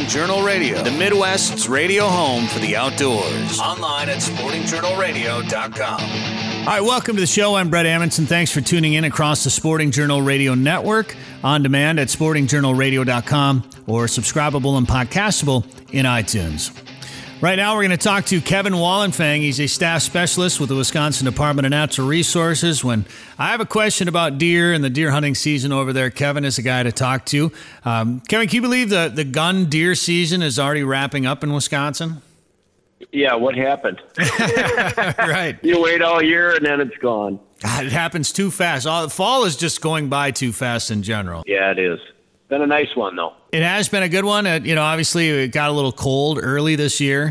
Journal Radio, the Midwest's radio home for the outdoors. Online at sportingjournalradio.com. All right, welcome to the show. I'm Brett Amundson. Thanks for tuning in across the Sporting Journal Radio Network, on demand at sportingjournalradio.com, or subscribable and podcastable in iTunes. Right now, we're going to talk to Kevin Wallenfang. He's a staff specialist with the Wisconsin Department of Natural Resources. When I have a question about deer and the deer hunting season over there, Kevin is a guy to talk to. Kevin, can you believe the gun deer season is already wrapping up in Wisconsin? Yeah, what happened? Right. You wait all year and then it's gone. God, it happens too fast. The fall is just going by too fast in general. Yeah, it is. Been a nice one, though. It has been a good one. Obviously, it got a little cold early this year.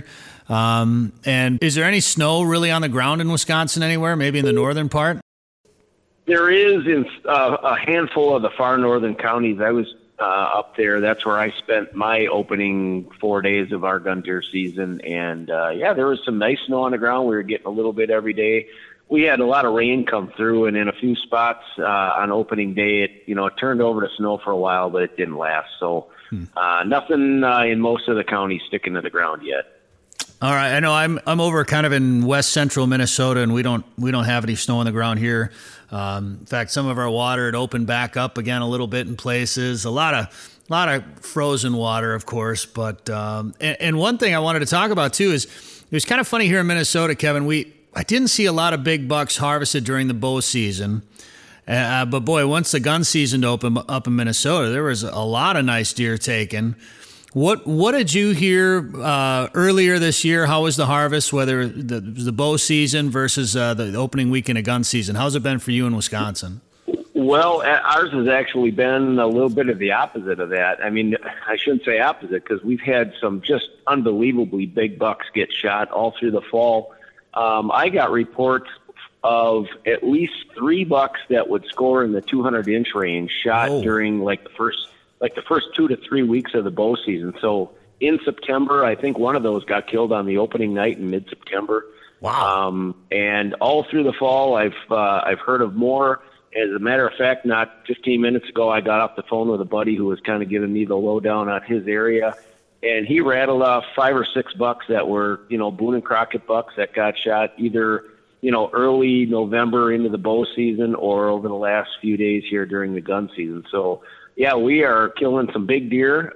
And is there any snow really on the ground in Wisconsin anywhere, maybe in the northern part? There is in a handful of the far northern counties. I was up there. That's where I spent my opening 4 days of our gun deer season. And, there was some nice snow on the ground. We were getting a little bit every day. We had a lot of rain come through, and in a few spots on opening day, it turned over to snow for a while, but it didn't last. So nothing in most of the counties sticking to the ground yet. All right, I know I'm over kind of in west central Minnesota, and we don't have any snow on the ground here. In fact, some of our water had opened back up again a little bit in places. A lot of frozen water, of course. But and one thing I wanted to talk about too is it was kind of funny here in Minnesota, Kevin. I didn't see a lot of big bucks harvested during the bow season. But boy, once the gun season opened up in Minnesota, there was a lot of nice deer taken. What did you hear earlier this year? How was the harvest, whether the bow season versus the opening weekend of gun season? How's it been for you in Wisconsin? Well, ours has actually been a little bit of the opposite of that. I mean, I shouldn't say opposite because we've had some just unbelievably big bucks get shot all through the fall. I got reports of at least 3 bucks that would score in the 200-inch range shot during the first 2 to 3 weeks of the bow season. So in September, I think one of those got killed on the opening night in mid-September. Wow. And all through the fall, I've heard of more. As a matter of fact, not 15 minutes ago, I got off the phone with a buddy who was kind of giving me the lowdown on his area. And he rattled off 5 or 6 bucks that were, Boone and Crockett bucks that got shot either, early November into the bow season or over the last few days here during the gun season. So, yeah, we are killing some big deer.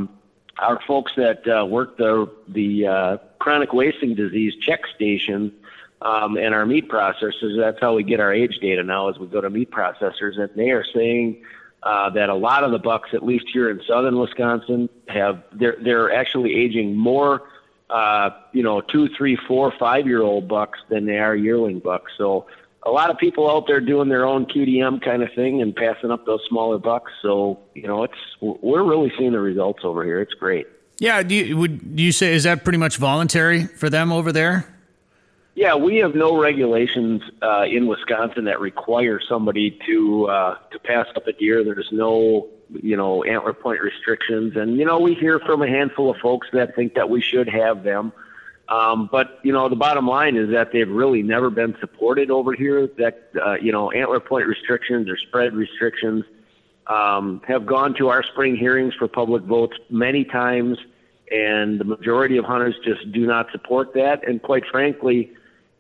Our folks that work the chronic wasting disease check station and our meat processors, that's how we get our age data now as we go to meat processors. And they are saying that a lot of the bucks, at least here in southern Wisconsin, they're actually aging more, 2, 3, 4, 5-year-old bucks than they are yearling bucks. So a lot of people out there doing their own QDM kind of thing and passing up those smaller bucks. So we're really seeing the results over here. It's great. Yeah, would you say is that pretty much voluntary for them over there? Yeah, we have no regulations in Wisconsin that require somebody to pass up a deer. There's no, antler point restrictions. And, we hear from a handful of folks that think that we should have them. But, the bottom line is that they've really never been supported over here, that, antler point restrictions or spread restrictions have gone to our spring hearings for public votes many times. And the majority of hunters just do not support that. And quite frankly,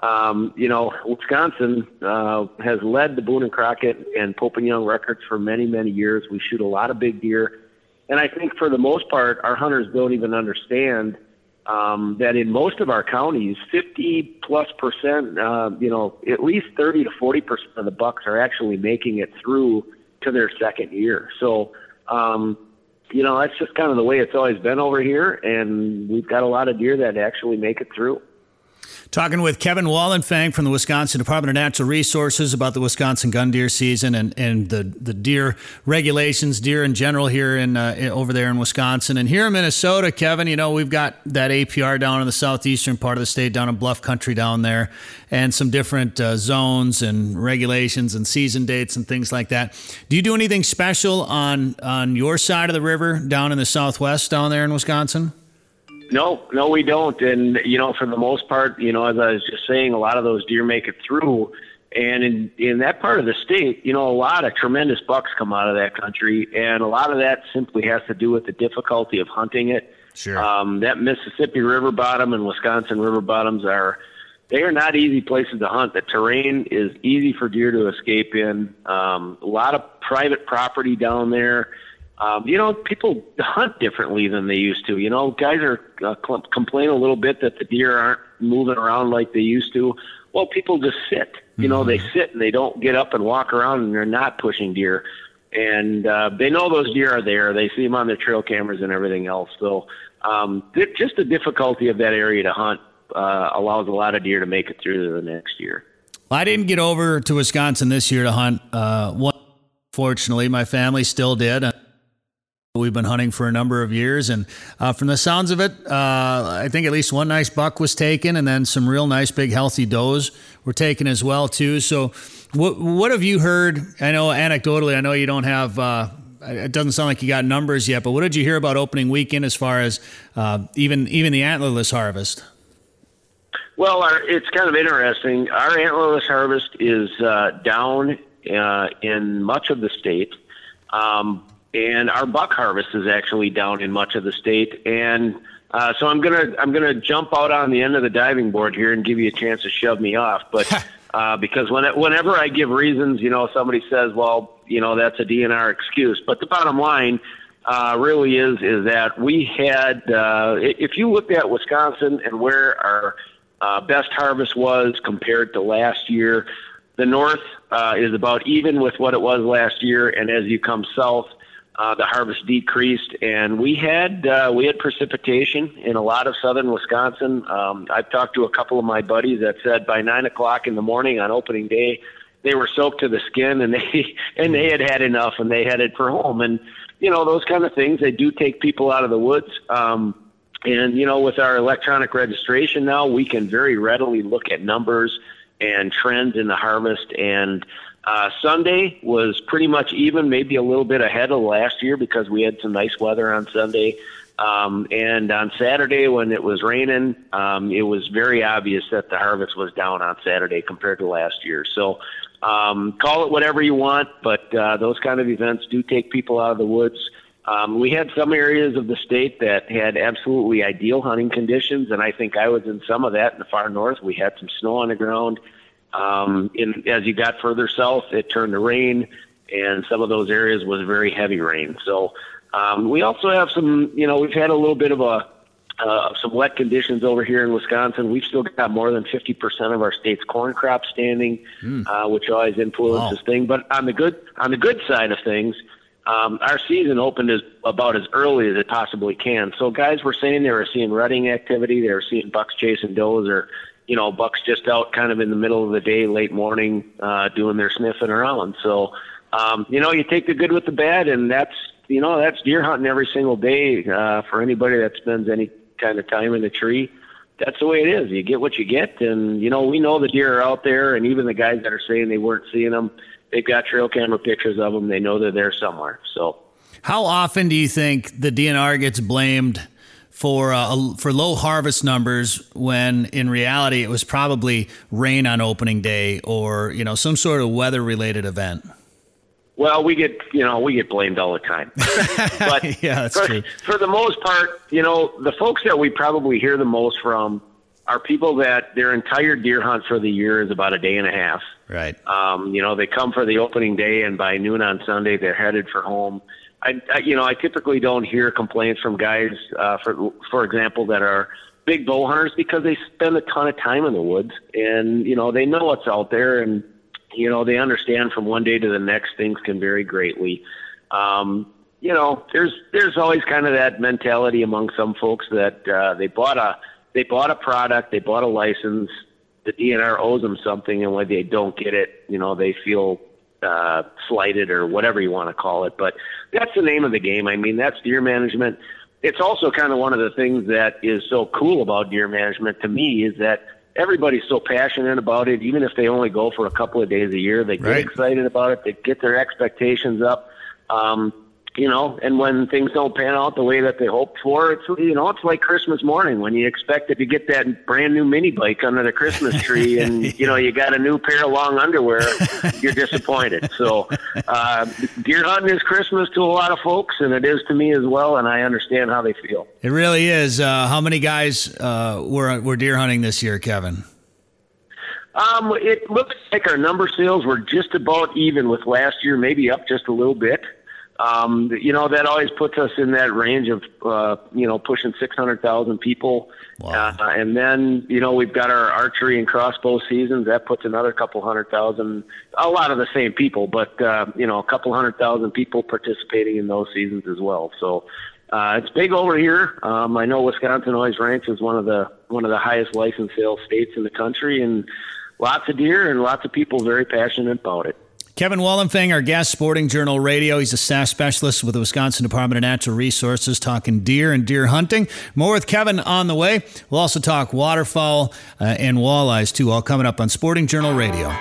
Wisconsin has led the Boone and Crockett and Pope and Young records for many, many years. We shoot a lot of big deer. And I think for the most part, our hunters don't even understand that in most of our counties, 50+%, at least 30 to 40% of the bucks are actually making it through to their second year. So, that's just kind of the way it's always been over here. And we've got a lot of deer that actually make it through. Talking with Kevin Wallenfang from the Wisconsin Department of Natural Resources about the Wisconsin gun deer season and the deer regulations, deer in general here over there in Wisconsin. And here in Minnesota, Kevin, we've got that APR down in the southeastern part of the state, down in Bluff Country down there, and some different zones and regulations and season dates and things like that. Do you do anything special on your side of the river down in the southwest down there in Wisconsin? No, we don't. And, for the most part, as I was just saying, a lot of those deer make it through. And in that part of the state, a lot of tremendous bucks come out of that country. And a lot of that simply has to do with the difficulty of hunting it. Sure. That Mississippi river bottom and Wisconsin river bottoms they are not easy places to hunt. The terrain is easy for deer to escape in. A lot of private property down there. People hunt differently than they used to. Guys are complain a little bit that the deer aren't moving around like they used to. Well, people just sit. They sit and they don't get up and walk around, and they're not pushing deer. And they know those deer are there. They see them on their trail cameras and everything else. So just the difficulty of that area to hunt allows a lot of deer to make it through to the next year. I didn't get over to Wisconsin this year to hunt. Fortunately, my family still did. We've been hunting for a number of years, and from the sounds of it, I think at least one nice buck was taken, and then some real nice big healthy does were taken as well too. So what have you heard? I know anecdotally, I know you don't have, it doesn't sound like you got numbers yet, but what did you hear about opening weekend as far as even the antlerless harvest? Well, it's kind of interesting. Our antlerless harvest is down in much of the state. And our buck harvest is actually down in much of the state, and so I'm gonna jump out on the end of the diving board here and give you a chance to shove me off. But because whenever I give reasons, somebody says, well, that's a DNR excuse. But the bottom line really is that we had, if you looked at Wisconsin and where our best harvest was compared to last year, the north is about even with what it was last year, and as you come south, the harvest decreased, and we had precipitation in a lot of southern Wisconsin. I've talked to a couple of my buddies that said by 9 o'clock in the morning on opening day, they were soaked to the skin, and they had enough, and they headed for home. And those kind of things, they do take people out of the woods. And with our electronic registration now, we can very readily look at numbers and trends in the harvest. And Sunday was pretty much even, maybe a little bit ahead of last year because we had some nice weather on Sunday. And on Saturday when it was raining, it was very obvious that the harvest was down on Saturday compared to last year. So call it whatever you want, but those kind of events do take people out of the woods. We had some areas of the state that had absolutely ideal hunting conditions, and I think I was in some of that in the far north. We had some snow on the ground. As you got further south, it turned to rain, and some of those areas was very heavy rain. So we also have some, we've had a little bit of some wet conditions over here in Wisconsin. We've still got more than 50% of our state's corn crop standing, which always influences things. But on the good side of things, our season opened about as early as it possibly can. So guys were saying they were seeing rutting activity, they were seeing bucks chasing does, or bucks just out kind of in the middle of the day, late morning, doing their sniffing around. So, you take the good with the bad, and that's deer hunting every single day for anybody that spends any kind of time in a tree. That's the way it is. You get what you get, and, we know the deer are out there, and even the guys that are saying they weren't seeing them, they've got trail camera pictures of them. They know they're there somewhere. So, how often do you think the DNR gets blamed for low harvest numbers when in reality it was probably rain on opening day or some sort of weather related event? Well, we get blamed all the time. But yeah, that's true. For the most part, the folks that we probably hear the most from are people that their entire deer hunt for the year is about a day and a half. Right. They come for the opening day, and by noon on Sunday they're headed for home. I typically don't hear complaints from guys, for example, that are big bow hunters because they spend a ton of time in the woods, and they know what's out there, and they understand from one day to the next things can vary greatly. There's always kind of that mentality among some folks that they bought a product, they bought a license, the DNR owes them something, and when they don't get it, they feel slighted or whatever you want to call it. But that's the name of the game. I mean, that's deer management. It's also kind of one of the things that is so cool about deer management to me is that everybody's so passionate about it. Even if they only go for a couple of days a year, they get excited about it. They get their expectations up. and when things don't pan out the way that they hoped for, it's like Christmas morning when you expect that you get that brand new mini bike under the Christmas tree and, you got a new pair of long underwear, you're disappointed. So deer hunting is Christmas to a lot of folks, and it is to me as well, and I understand how they feel. It really is. How many guys were deer hunting this year, Kevin? It looks like our number sales were just about even with last year, maybe up just a little bit. That always puts us in that range of, pushing 600,000 people. Wow. And then, we've got our archery and crossbow seasons. That puts another couple 100,000, a lot of the same people, but, a couple 100,000 people participating in those seasons as well. So, it's big over here. I know Wisconsin always ranks as one of the highest licensed sales states in the country, and lots of deer and lots of people very passionate about it. Kevin Wallenfang, our guest, Sporting Journal Radio. He's a staff specialist with the Wisconsin Department of Natural Resources, talking deer and deer hunting. More with Kevin on the way. We'll also talk waterfowl and walleyes, too, all coming up on Sporting Journal Radio.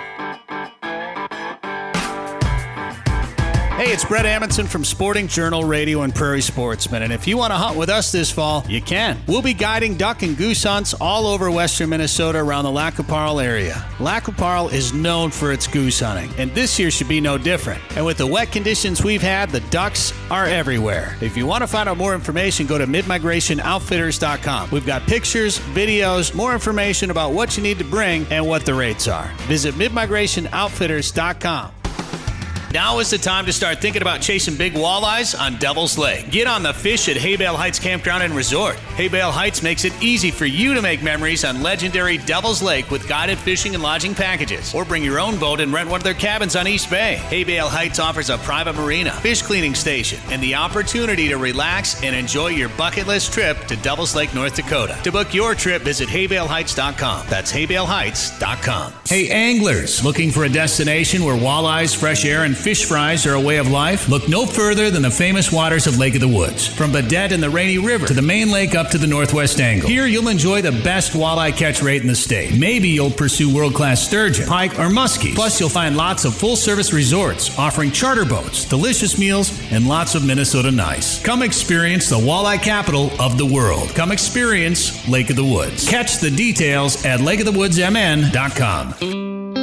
Hey, it's Brett Amundson from Sporting Journal Radio and Prairie Sportsman, and if you want to hunt with us this fall, you can. We'll be guiding duck and goose hunts all over western Minnesota around the Lac qui Parle area. Lac qui Parle is known for its goose hunting, and this year should be no different. And with the wet conditions we've had, the ducks are everywhere. If you want to find out more information, go to midmigrationoutfitters.com. We've got pictures, videos, more information about what you need to bring and what the rates are. Visit midmigrationoutfitters.com. Now is the time to start thinking about chasing big walleyes on Devil's Lake. Get on the fish at Haybale Heights Campground and Resort. Haybale Heights makes it easy for you to make memories on legendary Devil's Lake with guided fishing and lodging packages. Or bring your own boat and rent one of their cabins on East Bay. Haybale Heights offers a private marina, fish cleaning station, and the opportunity to relax and enjoy your bucket list trip to Devil's Lake, North Dakota. To book your trip, visit haybaleheights.com. That's haybaleheights.com. Hey, anglers, looking for a destination where walleyes, fresh air, and fish fries are a way of life? Look no further than the famous waters of Lake of the Woods. From Badette and the Rainy River to the main lake up to the Northwest Angle. Here you'll enjoy the best walleye catch rate in the state. Maybe you'll pursue world-class sturgeon, pike, or muskies. Plus you'll find lots of full-service resorts offering charter boats, delicious meals, and lots of Minnesota nice. Come experience the walleye capital of the world. Come experience Lake of the Woods. Catch the details at lakeofthewoodsmn.com.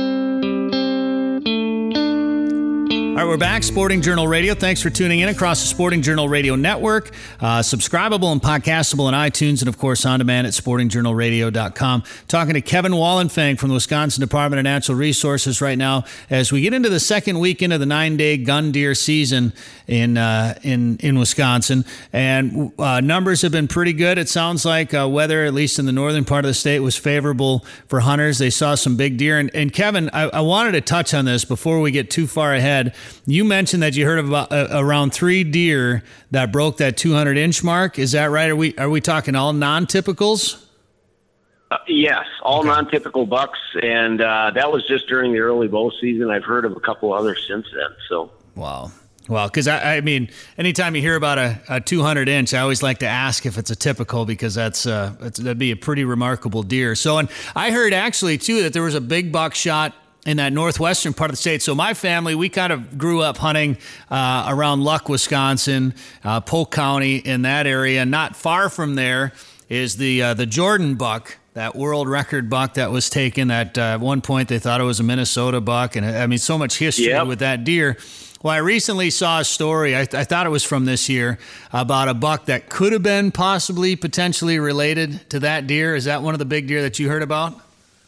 All right, we're back. Sporting Journal Radio. Thanks for tuning in across the Sporting Journal Radio Network. Subscribable and podcastable on iTunes and, of course, on demand at sportingjournalradio.com. Talking to Kevin Wallenfang from the Wisconsin Department of Natural Resources right now as we get into the second weekend of the 9-day gun deer season in Wisconsin. And numbers have been pretty good. It sounds like weather, at least in the northern part of the state, was favorable for hunters. They saw some big deer. And Kevin, I wanted to touch on this before we get too far ahead. You mentioned that you heard of about around 3 deer that broke that 200-inch mark. Is that right? Are we talking all non-typicals? Yes, all non-typical bucks, and that was just during the early bow season. I've heard of a couple others since then. So wow. Well, because I mean, anytime you hear about a 200-inch, I always like to ask if it's a typical because that'd be a pretty remarkable deer. So, and I heard actually too that there was a big buck shot in that northwestern part of the state. So my family, we kind of grew up hunting around Luck, Wisconsin, Polk County, in that area. Not far from there is the Jordan buck, that world record buck that was taken. At one point they thought it was a Minnesota buck, and I mean so much history with that deer. Well, I recently saw a story, I thought it was from this year, about a buck that could have been potentially related to that deer. Is that one of the big deer that you heard about?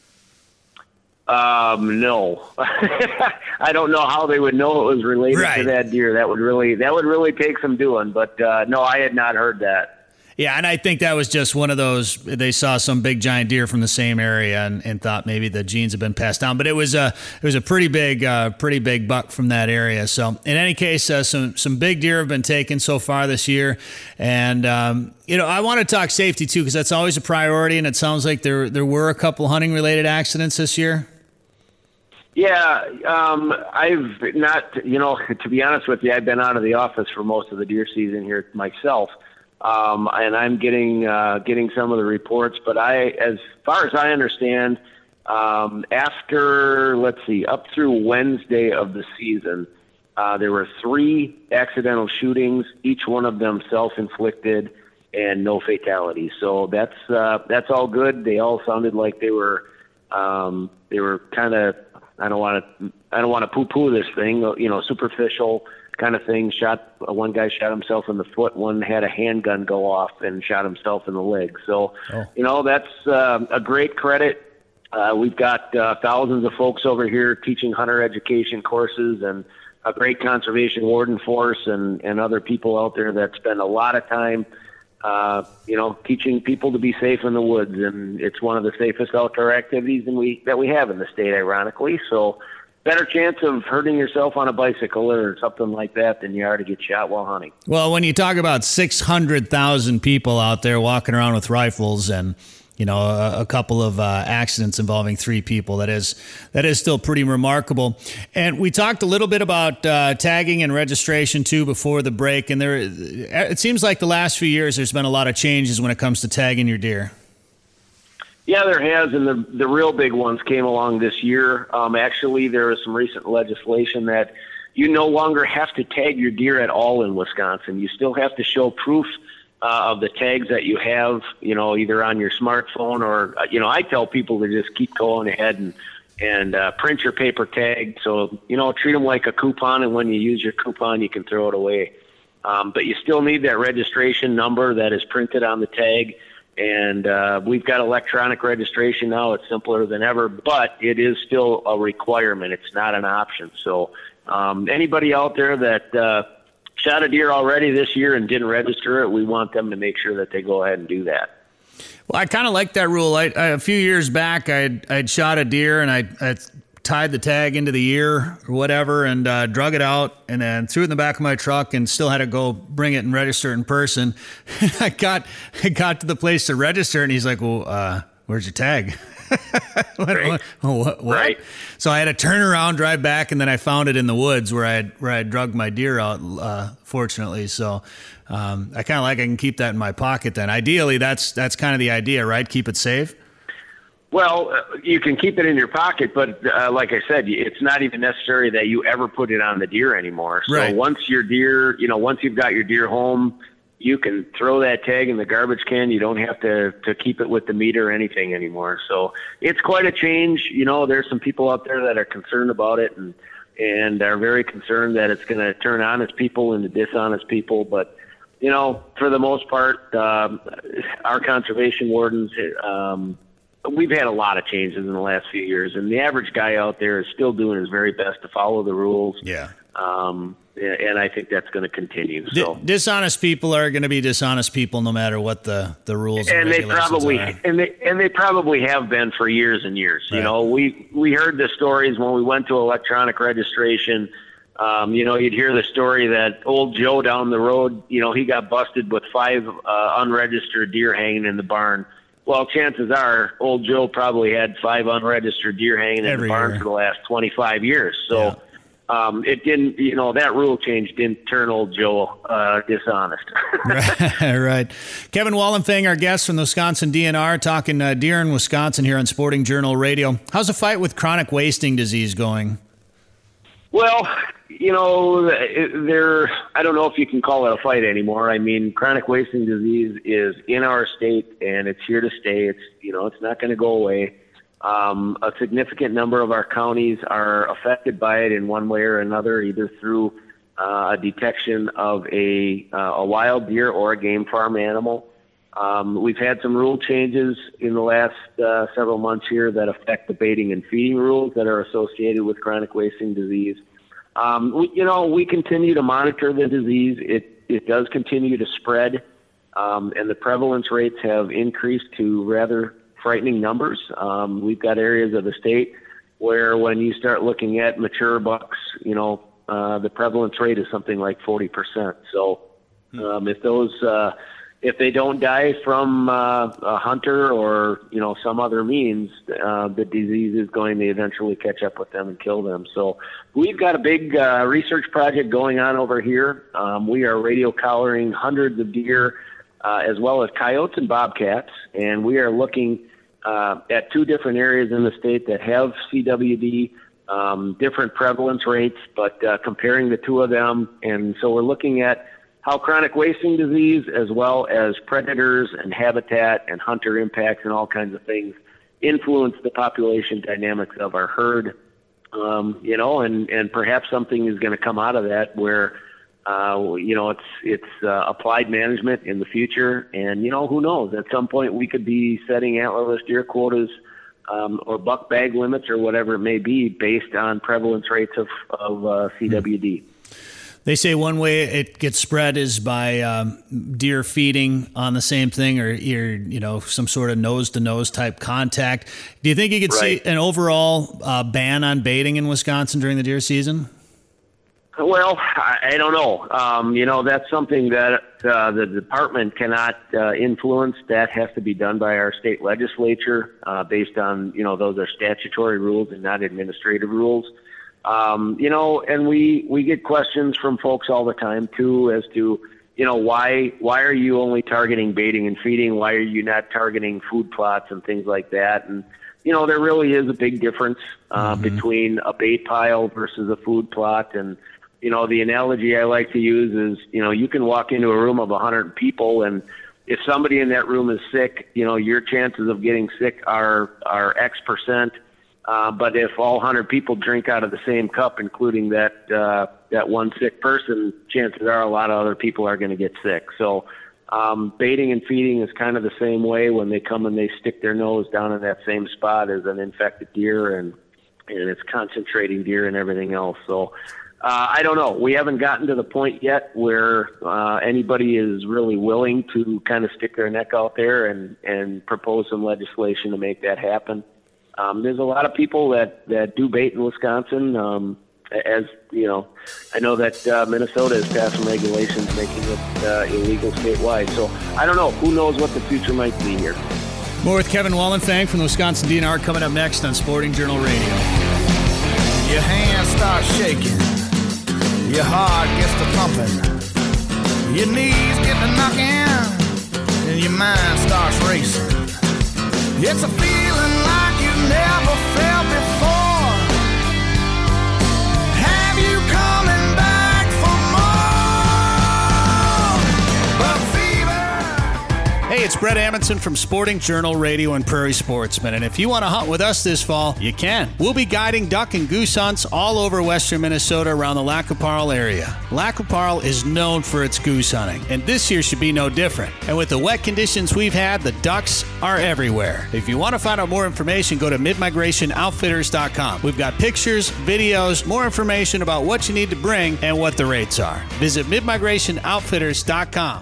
No, I don't know how they would know it was related to that deer. That would really take some doing, but, no, I had not heard that. Yeah. And I think that was just one of those, they saw some big giant deer from the same area and thought maybe the genes have been passed down, but it was a pretty big buck from that area. So in any case, some big deer have been taken so far this year. And, I want to talk safety too, because that's always a priority. And it sounds like there were a couple hunting related accidents this year. Yeah, I've not, to be honest with you, I've been out of the office for most of the deer season here myself, and I'm getting some of the reports. But as far as I understand, after, up through Wednesday of the season, There were 3 accidental shootings, each one of them self-inflicted, and no fatalities. So that's all good. They all sounded like they were kind of, I don't want to poo-poo this thing, superficial kind of thing. One guy shot himself in the foot. One had a handgun go off and shot himself in the leg. So, that's a great credit. We've got thousands of folks over here teaching hunter education courses, and a great conservation warden force, and other people out there that spend a lot of time, teaching people to be safe in the woods. And it's one of the safest outdoor activities that we have in the state, ironically. So, better chance of hurting yourself on a bicycle or something like that than you are to get shot while hunting. Well, when you talk about 600,000 people out there walking around with rifles and, a couple of accidents involving 3 people, that is still pretty remarkable. And we talked a little bit about tagging and registration too before the break. And it seems like the last few years there's been a lot of changes when it comes to tagging your deer. Yeah, there has, and the real big ones came along this year. Actually, there is some recent legislation that you no longer have to tag your deer at all in Wisconsin. You still have to show proof of the tags that you have, either on your smartphone or, I tell people to just keep going ahead and print your paper tag. So, treat them like a coupon, and when you use your coupon, you can throw it away. But you still need that registration number that is printed on the tag. And we've got electronic registration now. It's simpler than ever, but it is still a requirement. It's not an option. So anybody out there that shot a deer already this year and didn't register it, we want them to make sure that they go ahead and do that. Well, I kind of like that rule. A few years back, I'd shot a deer, and I tied the tag into the ear or whatever, and drug it out, and then threw it in the back of my truck, and still had to go bring it and register it in person. I got to the place to register, and he's like, "Well, where's your tag?" What? Right. So I had to turn around, drive back, and then I found it in the woods where I drugged my deer out. Fortunately, so I kind of I can keep that in my pocket. Then ideally, that's kind of the idea, right? Keep it safe. Well, you can keep it in your pocket, but like I said, it's not even necessary that you ever put it on the deer anymore. So right. Once you've got your deer home, you can throw that tag in the garbage can. You don't have to keep it with the meter or anything anymore. So it's quite a change. There's some people out there that are concerned about it and are very concerned that it's going to turn honest people into dishonest people. But, for the most part, our conservation wardens, we've had a lot of changes in the last few years, and the average guy out there is still doing his very best to follow the rules. Yeah. And I think that's going to continue. So dishonest people are going to be dishonest people no matter what the rules and regulations are. And they probably have been for years and years. Right. We heard the stories when we went to electronic registration. You'd hear the story that old Joe down the road, he got busted with 5 unregistered deer hanging in the barn. Well, chances are old Joe probably had 5 unregistered deer hanging in the barn for the last 25 years. So. Yeah. It didn't, that rule change didn't turn old Joe dishonest. Right. Kevin Wallenfang, our guest from the Wisconsin DNR, talking deer in Wisconsin here on Sporting Journal Radio. How's the fight with chronic wasting disease going? Well, I don't know if you can call it a fight anymore. I mean, chronic wasting disease is in our state, and it's here to stay. It's not going to go away. A significant number of our counties are affected by it in one way or another, either through a detection of a wild deer or a game farm animal. We've had some rule changes in the last several months here that affect the baiting and feeding rules that are associated with chronic wasting disease. We continue to monitor the disease. It does continue to spread, and the prevalence rates have increased to rather frightening numbers. We've got areas of the state where when you start looking at mature bucks, the prevalence rate is something like 40%. So if they don't die from a hunter or some other means, the disease is going to eventually catch up with them and kill them. So we've got a big research project going on over here. We are radio collaring hundreds of deer as well as coyotes and bobcats, and we are looking at 2 different areas in the state that have CWD different prevalence rates, but comparing the two of them. And so we're looking at how chronic wasting disease, as well as predators and habitat and hunter impacts and all kinds of things, influence the population dynamics of our herd. And perhaps something is going to come out of that where, it's applied management in the future. And, who knows, at some point we could be setting antlerless deer quotas or buck bag limits or whatever it may be based on prevalence rates of CWD. They say one way it gets spread is by deer feeding on the same thing, or some sort of nose-to-nose type contact. Do you think you could see an overall ban on baiting in Wisconsin during the deer season? Well, I don't know. That's something that the department cannot influence. That has to be done by our state legislature based on, those are statutory rules and not administrative rules. And we get questions from folks all the time too, as to, why are you only targeting baiting and feeding? Why are you not targeting food plots and things like that? And, there really is a big difference, between a bait pile versus a food plot. And, the analogy I like to use is, you can walk into a room of 100 people, and if somebody in that room is sick, your chances of getting sick are X percent. But if all 100 people drink out of the same cup, including that one sick person, chances are a lot of other people are going to get sick. So baiting and feeding is kind of the same way when they come and they stick their nose down in that same spot as an infected deer, and it's concentrating deer and everything else. So I don't know. We haven't gotten to the point yet where anybody is really willing to kind of stick their neck out there and propose some legislation to make that happen. There's a lot of people that do bait in Wisconsin. As you know, I know that Minnesota has passed some regulations making it illegal statewide. So I don't know. Who knows what the future might be here. More with Kevin Wallenfang from the Wisconsin DNR coming up next on Sporting Journal Radio. Your hands start shaking. Your heart gets to pumping. Your knees get to knocking. And your mind starts racing. It's a feeling like you never felt before. Have you coming back for more? But fever. Hey, it's Brett Amundson from Sporting Journal Radio and Prairie Sportsman. And if you want to hunt with us this fall, you can. We'll be guiding duck and goose hunts all over western Minnesota around the Lac qui Parle area. Lac qui Parle is known for its goose hunting, and this year should be no different. And with the wet conditions we've had, the ducks are everywhere. If you want to find out more information, go to midmigrationoutfitters.com. We've got pictures, videos, more information about what you need to bring and what the rates are. Visit midmigrationoutfitters.com.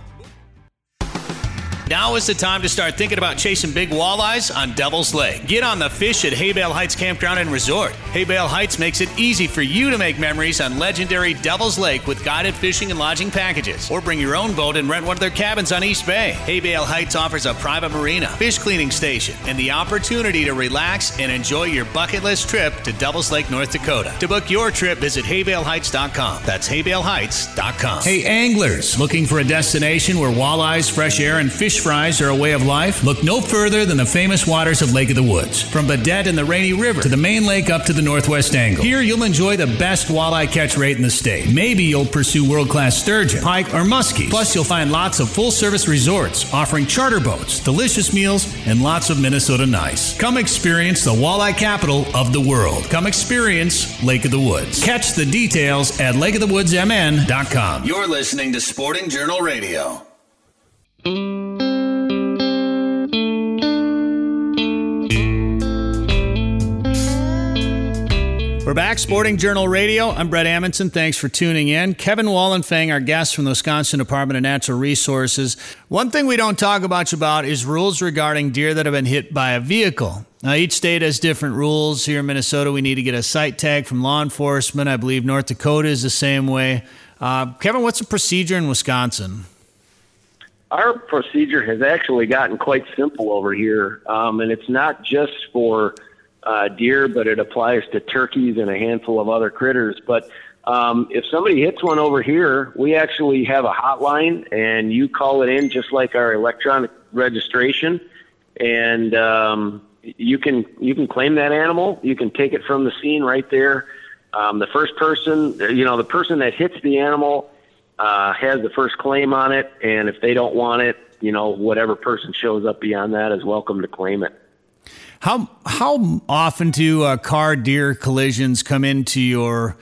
Now is the time to start thinking about chasing big walleyes on Devil's Lake. Get on the fish at Haybale Heights Campground and Resort. Haybale Heights makes it easy for you to make memories on legendary Devil's Lake with guided fishing and lodging packages. Or bring your own boat and rent one of their cabins on East Bay. Haybale Heights offers a private marina, fish cleaning station, and the opportunity to relax and enjoy your bucket list trip to Devil's Lake, North Dakota. To book your trip, visit haybaleheights.com. That's haybaleheights.com. Hey, anglers, looking for a destination where walleyes, fresh air, and fish fries are a way of life? Look no further than the famous waters of Lake of the Woods. From Badette and the Rainy River to the main lake up to the Northwest Angle. Here you'll enjoy the best walleye catch rate in the state. Maybe you'll pursue world-class sturgeon, pike, or muskie. Plus you'll find lots of full-service resorts offering charter boats, delicious meals, and lots of Minnesota nice. Come experience the walleye capital of the world. Come experience Lake of the Woods. Catch the details at lakeofthewoodsmn.com. You're listening to Sporting Journal Radio. We're back, Sporting Journal Radio. I'm Brett Amundson. Thanks for tuning in. Kevin Wallenfang, our guest from the Wisconsin Department of Natural Resources. One thing we don't talk much about is rules regarding deer that have been hit by a vehicle. Now, each state has different rules. Here in Minnesota, we need to get a site tag from law enforcement. I believe North Dakota is the same way. Kevin, what's the procedure in Wisconsin? Our procedure has actually gotten quite simple over here, and it's not just for deer, but it applies to turkeys and a handful of other critters. But if somebody hits one over here, we actually have a hotline, and you call it in just like our electronic registration, and you can claim that animal. You can take it from the scene right there. The first person, the person that hits the animal has the first claim on it, and if they don't want it, whatever person shows up beyond that is welcome to claim it. How often do car deer collisions come into your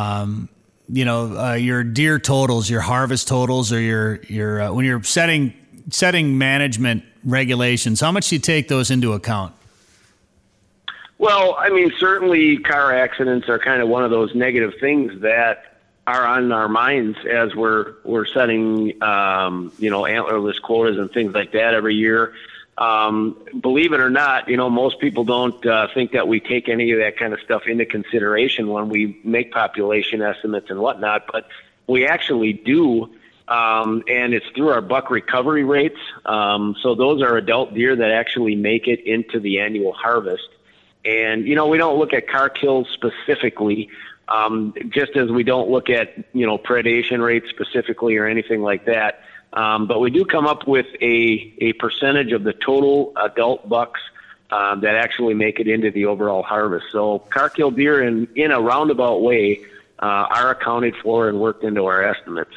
your deer totals, your harvest totals, or your when you're setting management regulations? How much do you take those into account? Well, I mean, certainly car accidents are kind of one of those negative things that are on our minds as we're setting, antlerless quotas and things like that every year. Believe it or not, most people don't think that we take any of that kind of stuff into consideration when we make population estimates and whatnot, but we actually do, and it's through our buck recovery rates. So those are adult deer that actually make it into the annual harvest. And, we don't look at car kills specifically, just as we don't look at, predation rates specifically or anything like that. But we do come up with a percentage of the total adult bucks that actually make it into the overall harvest. So car kill deer in a roundabout way are accounted for and worked into our estimates.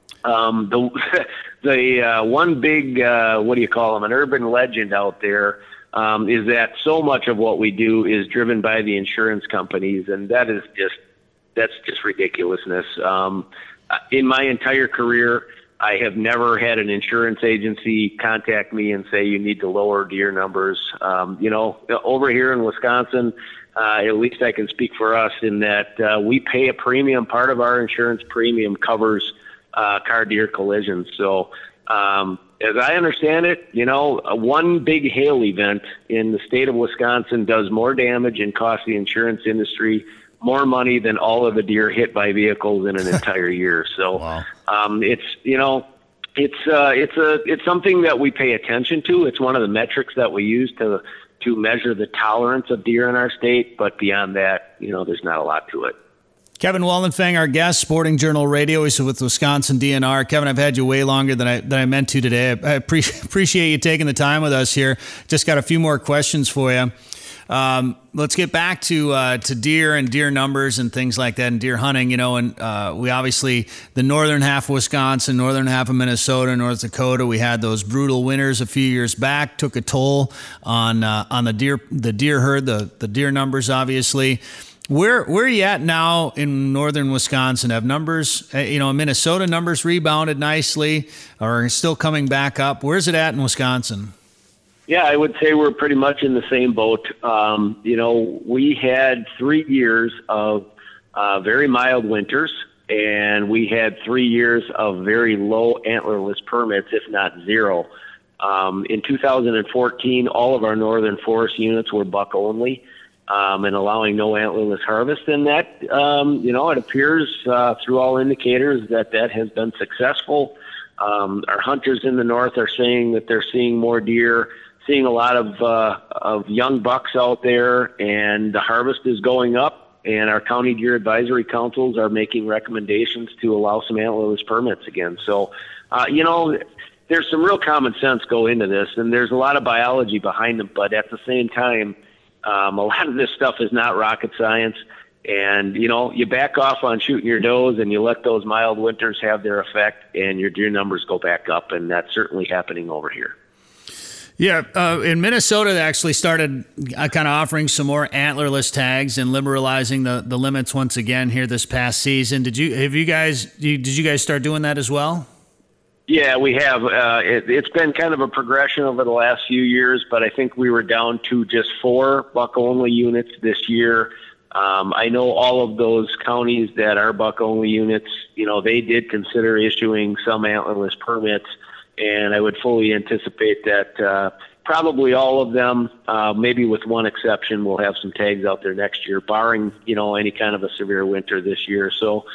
The one big, an urban legend out there is that so much of what we do is driven by the insurance companies, and that's just ridiculousness. In my entire career, I have never had an insurance agency contact me and say you need to lower deer numbers. Over here in Wisconsin, at least I can speak for us in that we pay a premium. Part of our insurance premium covers car deer collisions. So as I understand it, one big hail event in the state of Wisconsin does more damage and costs the insurance industry more money than all of the deer hit by vehicles in an entire year. So, wow. It's something that we pay attention to. It's one of the metrics that we use to measure the tolerance of deer in our state. But beyond that, there's not a lot to it. Kevin Wallenfang, our guest, Sporting Journal Radio. He's with Wisconsin DNR. Kevin, I've had you way longer than I meant to today. I appreciate you taking the time with us here. Just got a few more questions for you. Let's get back to deer and deer numbers and things like that and deer hunting, and we obviously, the northern half of Wisconsin, northern half of Minnesota, North Dakota, we had those brutal winters a few years back, took a toll on the deer herd, the deer numbers, obviously. Where are you at now in northern Wisconsin? Have numbers, Minnesota numbers rebounded nicely or are still coming back up? Where's it at in Wisconsin? Yeah, I would say we're pretty much in the same boat. We had 3 years of very mild winters, and we had 3 years of very low antlerless permits, if not zero. In 2014, all of our northern forest units were buck only, and allowing no antlerless harvest. And that, it appears through all indicators that has been successful. Our hunters in the north are saying that they're seeing more deer, seeing a lot of young bucks out there, and the harvest is going up, and our county deer advisory councils are making recommendations to allow some antlerless permits again. So, there's some real common sense go into this, and there's a lot of biology behind them, but at the same time, a lot of this stuff is not rocket science, and, you back off on shooting your does and you let those mild winters have their effect, and your deer numbers go back up, and that's certainly happening over here. Yeah, in Minnesota, they actually started kind of offering some more antlerless tags and liberalizing the limits once again here this past season. Did you guys start doing that as well? Yeah, we have. It's been kind of a progression over the last few years, but I think we were down to just 4 buck-only units this year. I know all of those counties that are buck-only units, they did consider issuing some antlerless permits. And I would fully anticipate that probably all of them, maybe with one exception, will have some tags out there next year, barring, any kind of a severe winter this year. So,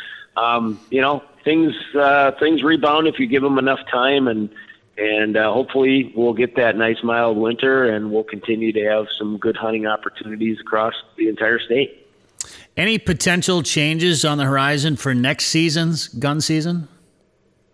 things rebound if you give them enough time, and hopefully we'll get that nice mild winter, and we'll continue to have some good hunting opportunities across the entire state. Any potential changes on the horizon for next season's gun season?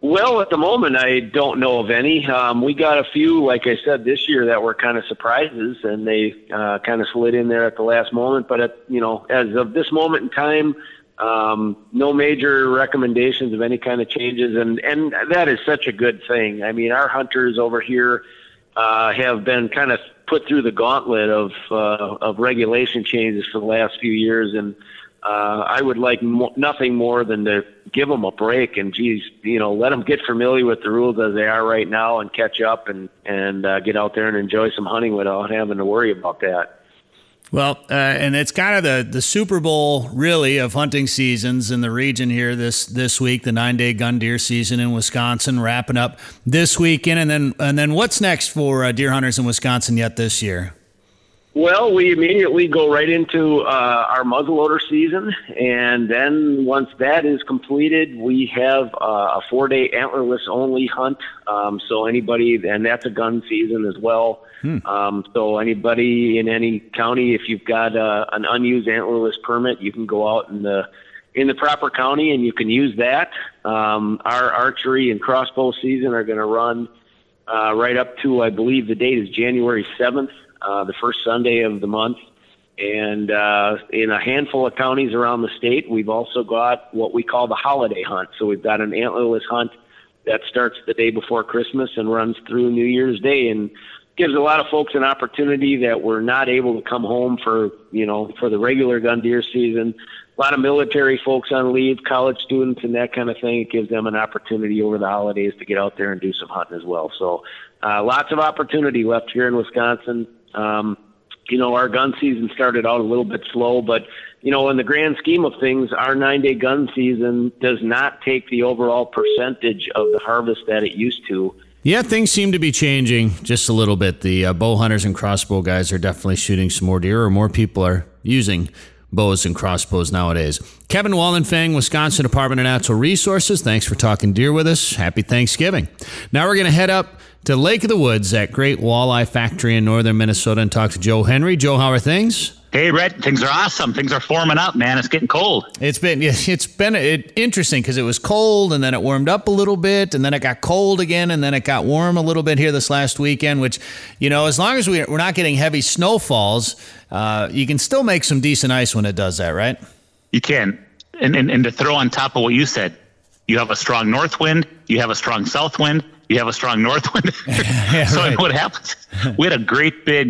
Well, at the moment, I don't know of any. We got a few, like I said, this year that were kind of surprises, and they kind of slid in there at the last moment. But, as of this moment in time, no major recommendations of any kind of changes, and that is such a good thing. I mean, our hunters over here have been kind of put through the gauntlet of regulation changes for the last few years, and I would like nothing more than to give them a break and, let them get familiar with the rules as they are right now and catch up and get out there and enjoy some hunting without having to worry about that. Well, and it's kind of the Super Bowl, really, of hunting seasons in the region here this week, the 9-day gun deer season in Wisconsin wrapping up this weekend. And then what's next for deer hunters in Wisconsin yet this year? Well, we immediately go right into our muzzleloader season, and then once that is completed, we have a 4-day antlerless only hunt. So anybody, and that's a gun season as well. So anybody in any county, if you've got an unused antlerless permit, you can go out in the proper county and you can use that. Our archery and crossbow season are going to run right up to, I believe the date is January 7th. The first Sunday of the month. And in a handful of counties around the state, we've also got what we call the holiday hunt. So we've got an antlerless hunt that starts the day before Christmas and runs through New Year's Day, and gives a lot of folks an opportunity that were not able to come home for the regular gun deer season. A lot of military folks on leave, college students, and that kind of thing. It gives them an opportunity over the holidays to get out there and do some hunting as well. So lots of opportunity left here in Wisconsin. Our gun season started out a little bit slow, but, in the grand scheme of things, our 9-day gun season does not take the overall percentage of the harvest that it used to. Yeah, things seem to be changing just a little bit. The bow hunters and crossbow guys are definitely shooting some more deer, or more people are using bows and crossbows nowadays. Kevin Wallenfang, Wisconsin Department of Natural Resources, thanks for talking deer with us. Happy Thanksgiving. Now we're going to head up to Lake of the Woods, that great walleye factory in northern Minnesota, and talk to Joe Henry. Joe, how are things? Hey, Brett, things are awesome. Things are forming up, man. It's getting cold. It's been interesting because it was cold, and then it warmed up a little bit, and then it got cold again, and then it got warm a little bit here this last weekend, which, as long as we're not getting heavy snowfalls, you can still make some decent ice when it does that, right? You can. And to throw on top of what you said, you have a strong north wind, you have a strong south wind, you have a strong north wind. Yeah, so right. What happens? We had a great big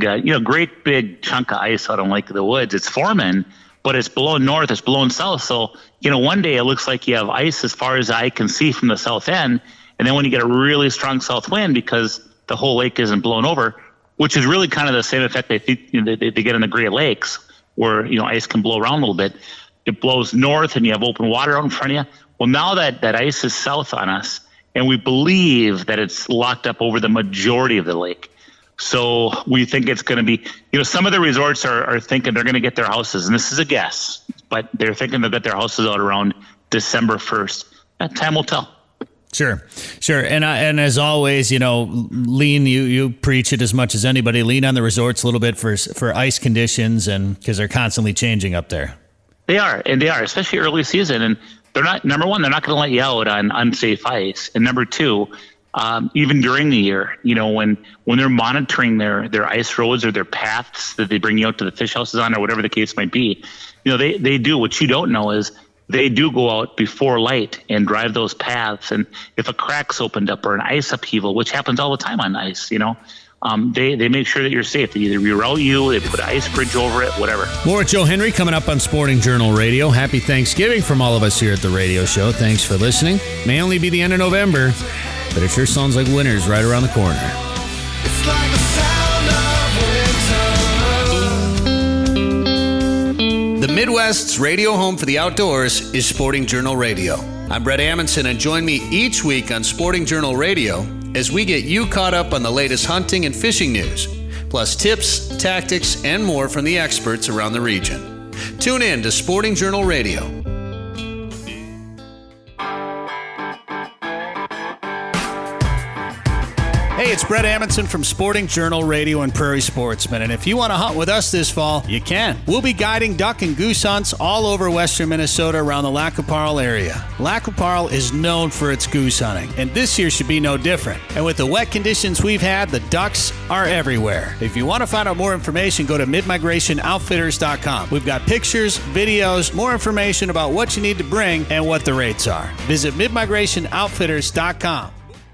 chunk of ice out on Lake of the Woods. It's forming, but it's blowing north, it's blowing south. So, one day it looks like you have ice as far as I can see from the south end. And then when you get a really strong south wind, because the whole lake isn't blown over, which is really kind of the same effect they get in the Great Lakes, where, ice can blow around a little bit. It blows north and you have open water out in front of you. Well, now that ice is south on us, and we believe that it's locked up over the majority of the lake. So we think it's going to be, some of the resorts are thinking they're going to get their houses, and this is a guess, but they're thinking they'll get their houses out around December 1st. That time will tell. Sure. And as always, lean, you preach it as much as anybody, lean on the resorts a little bit for ice conditions, and because they're constantly changing up there. They are, especially early season. And they're not, number one, they're not going to let you out on unsafe ice. And number two, even during the year, when they're monitoring their ice roads or their paths that they bring you out to the fish houses on, or whatever the case might be, they do. What you don't know is they do go out before light and drive those paths. And if a crack's opened up or an ice upheaval, which happens all the time on ice, they make sure that you're safe. They either reroute you, they put an ice bridge over it, whatever. More with Joe Henry coming up on Sporting Journal Radio. Happy Thanksgiving from all of us here at the radio show. Thanks for listening. May only be the end of November, but it sure sounds like winter's right around the corner. It's like the sound of winter. The Midwest's radio home for the outdoors is Sporting Journal Radio. I'm Brett Amundson, and join me each week on Sporting Journal Radio as we get you caught up on the latest hunting and fishing news, plus tips, tactics, and more from the experts around the region. Tune in to Sporting Journal Radio. Hey, it's Brett Amundsen from Sporting Journal Radio and Prairie Sportsman, and if you want to hunt with us this fall, you can. We'll be guiding duck and goose hunts all over western Minnesota around the Lac qui Parle area. Lac qui Parle is known for its goose hunting, and this year should be no different. And with the wet conditions we've had, the ducks are everywhere. If you want to find out more information, go to midmigrationoutfitters.com. We've got pictures, videos, more information about what you need to bring and what the rates are. Visit midmigrationoutfitters.com.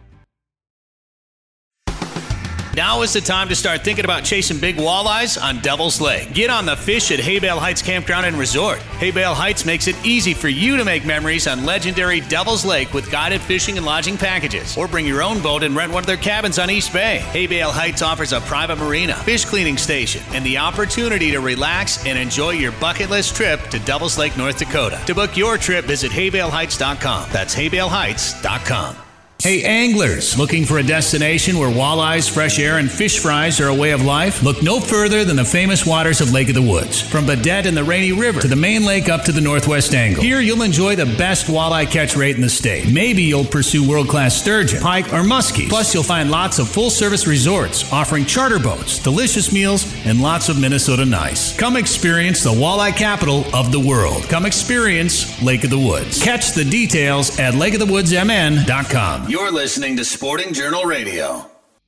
Now is the time to start thinking about chasing big walleyes on Devil's Lake. Get on the fish at Haybale Heights Campground and Resort. Haybale Heights makes it easy for you to make memories on legendary Devil's Lake with guided fishing and lodging packages. Or bring your own boat and rent one of their cabins on East Bay. Haybale Heights offers a private marina, fish cleaning station, and the opportunity to relax and enjoy your bucket list trip to Devil's Lake, North Dakota. To book your trip, visit haybaleheights.com. That's haybaleheights.com. Hey anglers, looking for a destination where walleyes, fresh air, and fish fries are a way of life? Look no further than the famous waters of Lake of the Woods. From Badette and the Rainy River to the main lake up to the northwest angle. Here you'll enjoy the best walleye catch rate in the state. Maybe you'll pursue world-class sturgeon, pike, or muskies. Plus you'll find lots of full-service resorts offering charter boats, delicious meals, and lots of Minnesota nice. Come experience the walleye capital of the world. Come experience Lake of the Woods. Catch the details at lakeofthewoodsmn.com. You're listening to Sporting Journal Radio.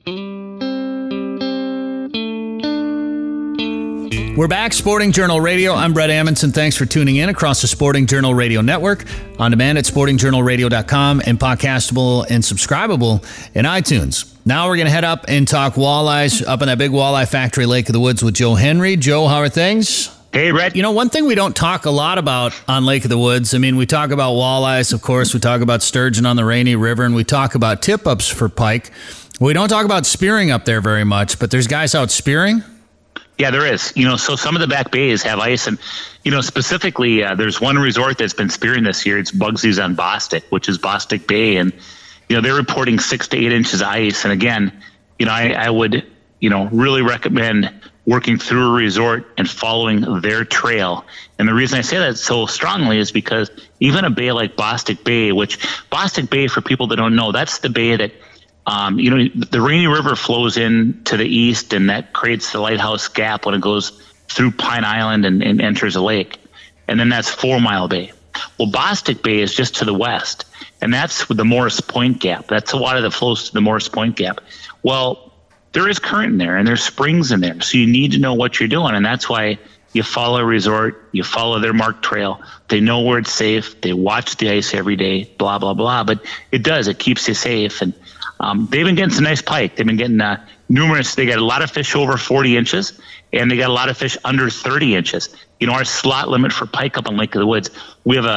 We're back, Sporting Journal Radio. I'm Brett Amundsen. Thanks for tuning in across the Sporting Journal Radio Network, on demand at sportingjournalradio.com, and podcastable and subscribable in iTunes. Now we're going to head up and talk walleyes up in that big walleye factory, Lake of the Woods, with Joe Henry. Joe, how are things? Hey, Brett. You know, one thing we don't talk a lot about on Lake of the Woods, I mean, we talk about walleyes, of course, we talk about sturgeon on the Rainy River, and we talk about tip-ups for pike. We don't talk about spearing up there very much, but there's guys out spearing? Yeah, there is. You know, so some of the back bays have ice, and, you know, specifically, there's one resort that's been spearing this year. It's Bugsy's on Bostic, which is Bostic Bay, and, you know, they're reporting 6 to 8 inches of ice. And again, you know, I would, you know, really recommend working through a resort and following their trail. And the reason I say that so strongly is because even a bay like Bostic Bay, which Bostic Bay, for people that don't know, that's the bay that, you know, the Rainy River flows in to the east, and that creates the Lighthouse Gap when it goes through Pine Island and enters a lake. And then that's 4 Mile Bay. Well, Bostic Bay is just to the west, and that's the Morris Point Gap. That's the water that flows to the Morris Point Gap. Well, there is current in there, and there's springs in there. So you need to know what you're doing. And that's why you follow a resort, you follow their marked trail. They know where it's safe. They watch the ice every day, blah, blah, blah. But it keeps you safe. And they've been getting some nice pike. They've been getting numerous. They got a lot of fish over 40 inches, and they got a lot of fish under 30 inches. You know, our slot limit for pike up on Lake of the Woods, we have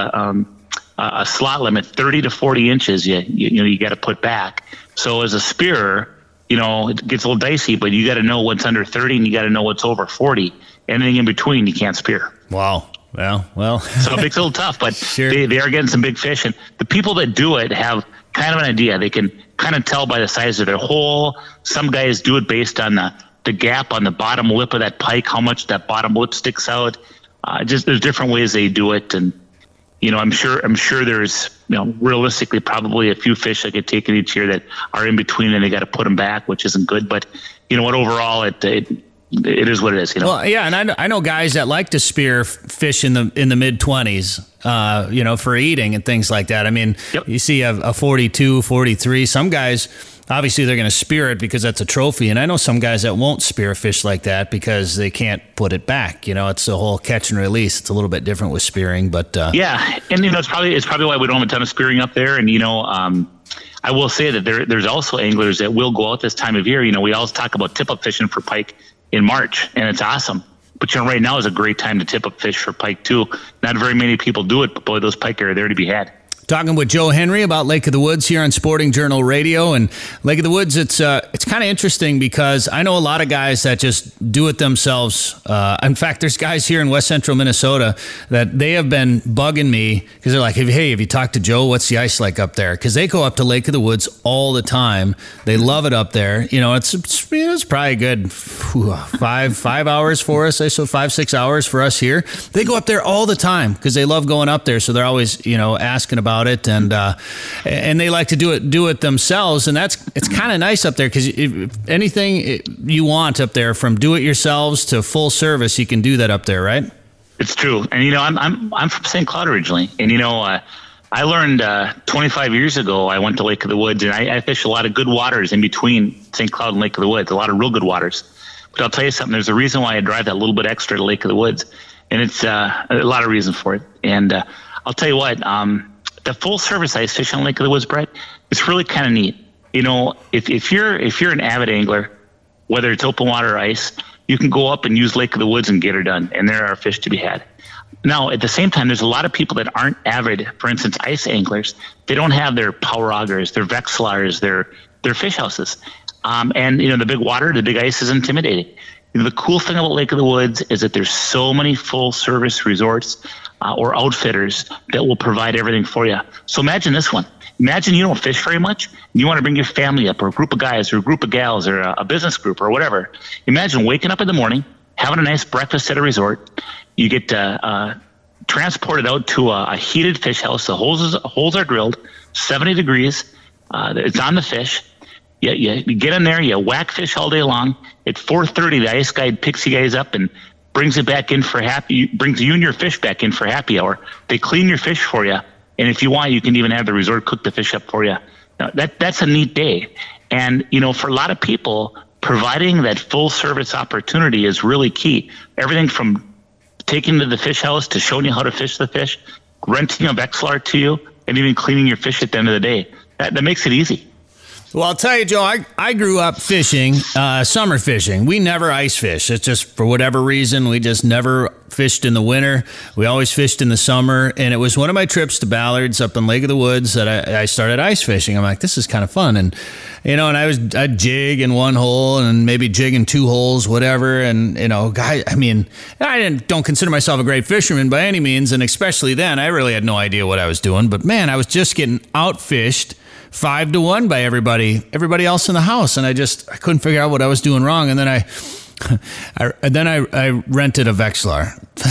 a slot limit, 30 to 40 inches you got to put back. So as a spearer, you know, it gets a little dicey, but you got to know what's under 30 and you got to know what's over 40. Anything in between, you can't spear. Wow. Well. So it makes it a little tough, but sure. They are getting some big fish. And the people that do it have kind of an idea. They can kind of tell by the size of their hole. Some guys do it based on the gap on the bottom lip of that pike, how much that bottom lip sticks out. Just there's different ways they do it. And, you know, I'm sure there's, you know, realistically probably a few fish that get taken each year that are in between, and they got to put them back, which isn't good. But you know what? Overall, it is what it is. You know. Well, yeah, and I know guys that like to spear fish in the mid-20s, you know, for eating and things like that. I mean, yep. You see a 42, 43. Some guys, obviously, they're going to spear it because that's a trophy. And I know some guys that won't spear a fish like that because they can't put it back. You know, it's a whole catch and release. It's a little bit different with spearing, but yeah, and you know, it's probably why we don't have a ton of spearing up there. And you know, I will say that there's also anglers that will go out this time of year. You know, we always talk about tip-up fishing for pike in March, and it's awesome. But you know, right now is a great time to tip up fish for pike too. Not very many people do it, but boy, those pike are there to be had. Talking with Joe Henry about Lake of the Woods here on Sporting Journal Radio. And Lake of the Woods, it's kind of interesting because I know a lot of guys that just do it themselves. In fact, there's guys here in West Central Minnesota that they have been bugging me because they're like, hey, have you talked to Joe? What's the ice like up there? Because they go up to Lake of the Woods all the time. They love it up there. You know, it's probably a good 5 hours for us. So 5-6 hours for us here. They go up there all the time because they love going up there. So they're always, you know, asking about about it, and they like to do it themselves, and it's kind of nice up there because if anything you want up there, from do it yourselves to full service, you can do that up there, right? It's true, and I'm from St. Cloud originally, and I learned 25 years ago. I went to Lake of the Woods, and I fished a lot of good waters in between St. Cloud and Lake of the Woods. A lot of real good waters. But I'll tell you something. There's a reason why I drive that little bit extra to Lake of the Woods, and it's a lot of reason for it. And I'll tell you what, the full service ice fishing on Lake of the Woods, Brett, it's really kind of neat. If you're an avid angler, whether it's open water or ice, you can go up and use Lake of the Woods and get her done, and there are fish to be had. Now, at the same time, there's a lot of people that aren't avid, for instance, ice anglers. They don't have their power augers, their Vexilars, their fish houses. And the big water, the big ice is intimidating. The cool thing about Lake of the Woods is that there's so many full service resorts or outfitters that will provide everything for you. So imagine this one. Imagine you don't fish very much and you want to bring your family up, or a group of guys or a group of gals or a business group or whatever. Imagine waking up in the morning, having a nice breakfast at a resort. You get transported out to a heated fish house. The holes are drilled, 70 degrees. It's on the fish. You get in there, you whack fish all day long. At 4:30, the ice guide picks you guys up and brings it back in brings you and your fish back in for happy hour. They clean your fish for you, and if you want, you can even have the resort cook the fish up for you. Now, that's a neat day. And for a lot of people, providing that full service opportunity is really key. Everything from taking to the fish house to showing you how to fish the fish, renting a Vexilar to you, and even cleaning your fish at the end of the day. That makes it easy. Well, I'll tell you, Joe, I grew up fishing, summer fishing. We never ice fished. It's just, for whatever reason, we just never fished in the winter. We always fished in the summer. And it was one of my trips to Ballards up in Lake of the Woods that I started ice fishing. I'm like, this is kind of fun. And, and I'd jig in one hole and maybe jig in two holes, whatever. And, I don't consider myself a great fisherman by any means. And especially then, I really had no idea what I was doing. But man, I was just getting outfished 5-1 by everybody else in the house, and I couldn't figure out what I was doing wrong. And then I rented a Vexilar.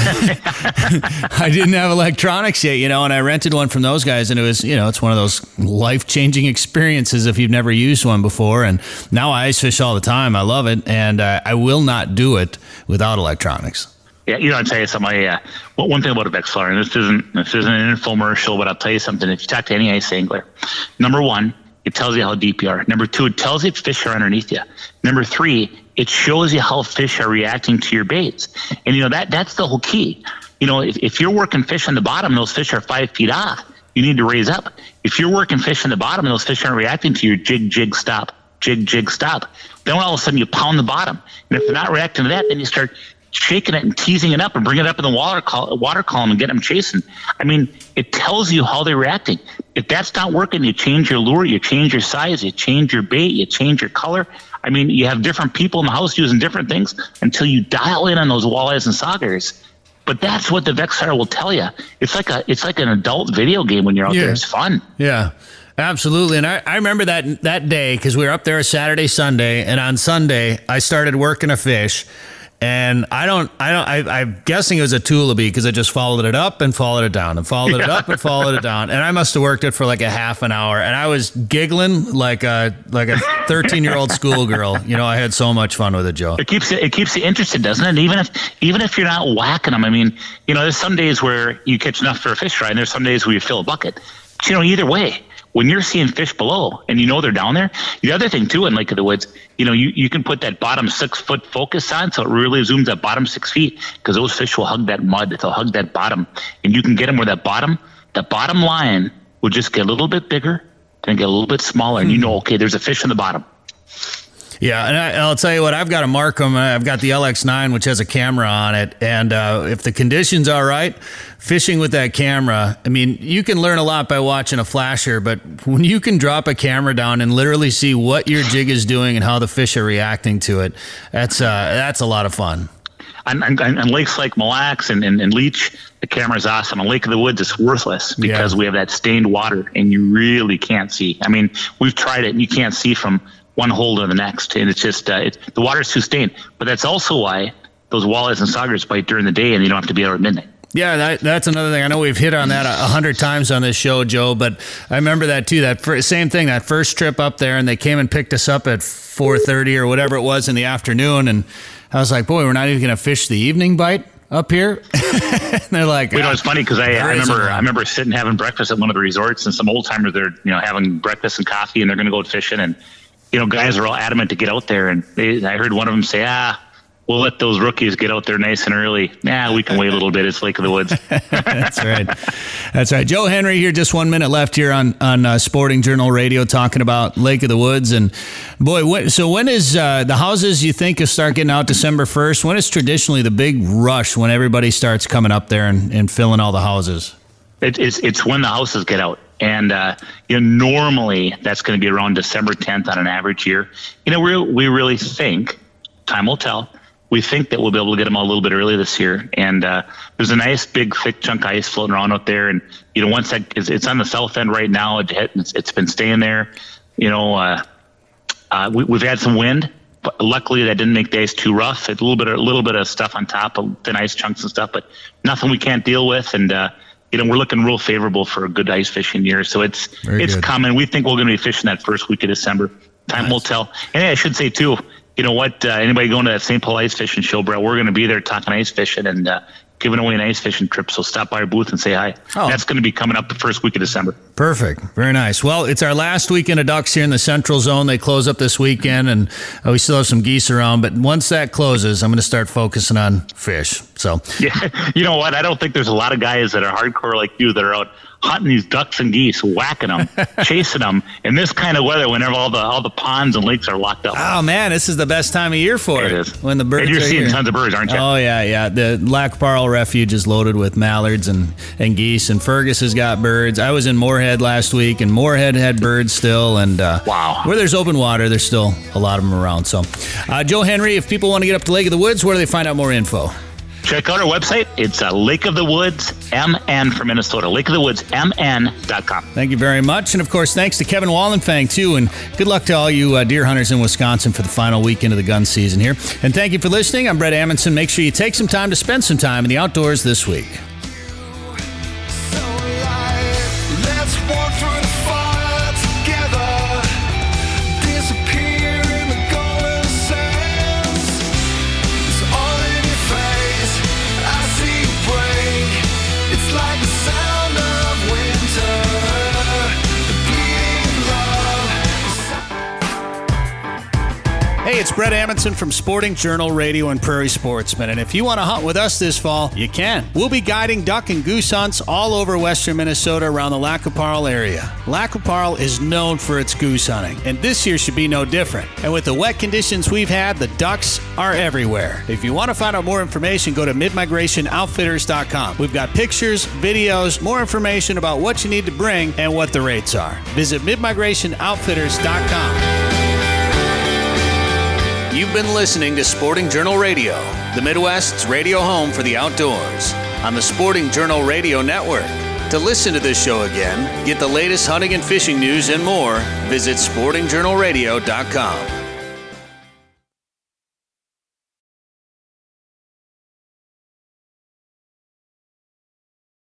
I didn't have electronics yet, and I rented one from those guys, and it was, it's one of those life-changing experiences if you've never used one before. And now I ice fish all the time. I love it, and I will not do it without electronics. Yeah, I'll tell you something. One thing about a Vexilar, and this isn't an infomercial, but I'll tell you something. If you talk to any ice angler, number one, it tells you how deep you are. Number two, it tells you if fish are underneath you. Number three, it shows you how fish are reacting to your baits. And that's the whole key. If you're working fish on the bottom, those fish are 5 feet off, you need to raise up. If you're working fish on the bottom and those fish aren't reacting to your jig, stop, jig, stop, then all of a sudden you pound the bottom. And if they're not reacting to that, then you start shaking it and teasing it up and bring it up in the water column and get them chasing. It tells you how they're reacting. If that's not working, you change your lure, you change your size, you change your bait, you change your color. You have different people in the house using different things until you dial in on those walleyes and saugers. But that's what the Vexilar will tell you. It's like an adult video game when you're out there. It's fun. Yeah. Absolutely. And I remember that day because we were up there Saturday, Sunday, and on Sunday I started working a fish. And I'm guessing it was a tulipy because I just followed it up and followed it down and followed it up and followed it down. And I must have worked it for like a half an hour. And I was giggling like a 13-year-old schoolgirl. I had so much fun with it, Joe. It keeps you interested, doesn't it? Even if you're not whacking them. There's some days where you catch enough for a fish fry and there's some days where you fill a bucket. But, either way, when you're seeing fish below and they're down there, the other thing too in Lake of the Woods, you can put that bottom 6 foot focus on so it really zooms that bottom 6 feet because those fish will hug that mud. They'll hug that bottom, and you can get them where the bottom line will just get a little bit bigger and get a little bit smaller, and okay, there's a fish in the bottom. Yeah, and I'll tell you what, I've got a Markham. I've got the LX9, which has a camera on it, and if the conditions are right, fishing with that camera, you can learn a lot by watching a flasher, but when you can drop a camera down and literally see what your jig is doing and how the fish are reacting to it, that's a lot of fun. On lakes like Mille Lacs and Leech, the camera's awesome. On Lake of the Woods, it's worthless because we have that stained water, and you really can't see. We've tried it, and you can't see from one hole to the next, and it's just the water's too stained. But that's also why those walleyes and saugers bite during the day, and you don't have to be out at midnight. Yeah, that's another thing. I know we've hit on that 100 times on this show, Joe, but I remember that too. Same thing, that first trip up there, and they came and picked us up at 4:30 or whatever it was in the afternoon, and I was like, boy, we're not even going to fish the evening bite up here. And they're like, it's funny because I remember sitting having breakfast at one of the resorts, and some old timers they're having breakfast and coffee, and they're going to go fishing, and guys are all adamant to get out there, and I heard one of them say, we'll let those rookies get out there nice and early. We can wait a little bit. It's Lake of the Woods. That's right. Joe Henry here, just 1 minute left here on Sporting Journal Radio talking about Lake of the Woods. And boy, so when is the houses, you think, will start getting out December 1st? When is traditionally the big rush when everybody starts coming up there and filling all the houses? It's when the houses get out. And normally that's going to be around December 10th on an average year. We really think, time will tell, we think that we'll be able to get them out a little bit early this year. And there's a nice big thick chunk of ice floating around out there. And once it's on the south end right now, it's been staying there. We've had some wind, but luckily that didn't make the ice too rough. It's a little bit of stuff on top of thin ice chunks and stuff, but nothing we can't deal with. And we're looking real favorable for a good ice fishing year. So it's coming. We think we're going to be fishing that first week of December. Time will tell. And I should say too, anybody going to that St. Paul Ice Fishing Show, Brett, we're going to be there talking ice fishing and giving away an ice fishing trip. So stop by our booth and say hi. Oh. That's going to be coming up the first week of December. Perfect. Very nice. Well, it's our last weekend of ducks here in the Central Zone. They close up this weekend, and we still have some geese around. But once that closes, I'm going to start focusing on fish. So, yeah, you know what? I don't think there's a lot of guys that are hardcore like you that are out hunting these ducks and geese, whacking them, chasing them in this kind of weather whenever all the ponds and lakes are locked up. Oh, man, this is the best time of year for it. It is. When the birds and you're seeing here. Tons of birds, aren't you? Oh, yeah. The Lac Parle Refuge is loaded with mallards and geese, and Fergus has got birds. I was in Moorhead last week, and Moorhead had birds still. And wow. Where there's open water, there's still a lot of them around. So, Joe Henry, if people want to get up to Lake of the Woods, where do they find out more info? Check out our website. It's Lake of the Woods, MN for Minnesota. LakeoftheWoodsMN.com. Thank you very much. And, of course, thanks to Kevin Wallenfang, too. And good luck to all you deer hunters in Wisconsin for the final weekend of the gun season here. And thank you for listening. I'm Brett Amundson. Make sure you take some time to spend some time in the outdoors this week. Hey, it's Brett Amundson from Sporting Journal Radio and Prairie Sportsman, and if you want to hunt with us this fall, you can. We'll be guiding duck and goose hunts all over western Minnesota around the Lac Parle area. Lac Parle is known for its goose hunting, and this year should be no different. And with the wet conditions we've had, the ducks are everywhere. If you want to find out more information, go to midmigrationoutfitters.com. We've got pictures, videos, more information about what you need to bring and what the rates are. Visit midmigrationoutfitters.com. You've been listening to Sporting Journal Radio, the Midwest's radio home for the outdoors, on the Sporting Journal Radio Network. To listen to this show again, get the latest hunting and fishing news and more, visit sportingjournalradio.com.